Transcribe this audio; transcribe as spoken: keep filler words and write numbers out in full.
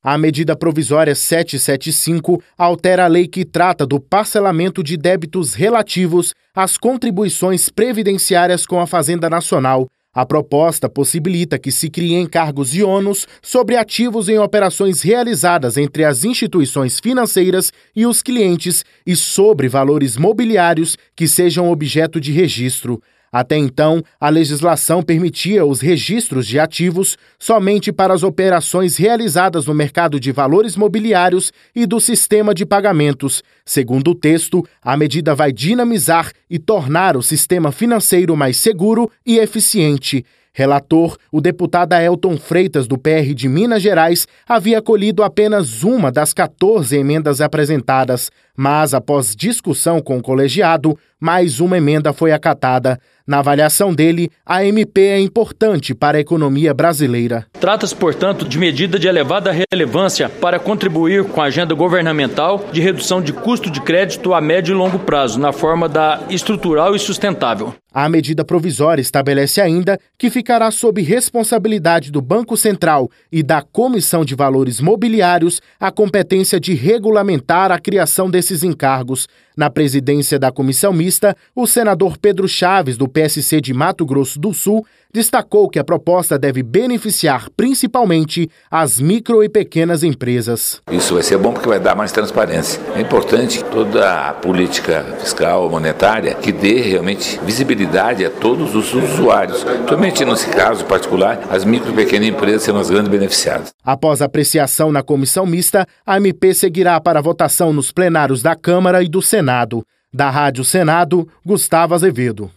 A medida provisória setecentos e setenta e cinco altera a lei que trata do parcelamento de débitos relativos às contribuições previdenciárias com a Fazenda Nacional. A proposta possibilita que se criem encargos e ônus sobre ativos em operações realizadas entre as instituições financeiras e os clientes e sobre valores mobiliários que sejam objeto de registro. Até então, a legislação permitia os registros de ativos somente para as operações realizadas no mercado de valores mobiliários e do sistema de pagamentos. Segundo o texto, a medida vai dinamizar e tornar o sistema financeiro mais seguro e eficiente. Relator, o deputado Aelton Freitas, do P R de Minas Gerais, havia acolhido apenas uma das quatorze emendas apresentadas, mas, após discussão com o colegiado, mais uma emenda foi acatada. Na avaliação dele, a M P é importante para a economia brasileira. Trata-se, portanto, de medida de elevada relevância para contribuir com a agenda governamental de redução de custo de crédito a médio e longo prazo, na forma da estrutural e sustentável. A medida provisória estabelece ainda que ficará sob responsabilidade do Banco Central e da Comissão de Valores Mobiliários a competência de regulamentar a criação desses encargos. Na presidência da comissão mista, o senador Pedro Chaves, do P S C de Mato Grosso do Sul, destacou que a proposta deve beneficiar principalmente as micro e pequenas empresas. Isso vai ser bom porque vai dar mais transparência. É importante toda a política fiscal, monetária, que dê realmente visibilidade a todos os usuários. Somente nesse caso particular, as micro e pequenas empresas serão as grandes beneficiadas. Após a apreciação na comissão mista, a M P seguirá para votação nos plenários da Câmara e do Senado. Da Rádio Senado, Gustavo Azevedo.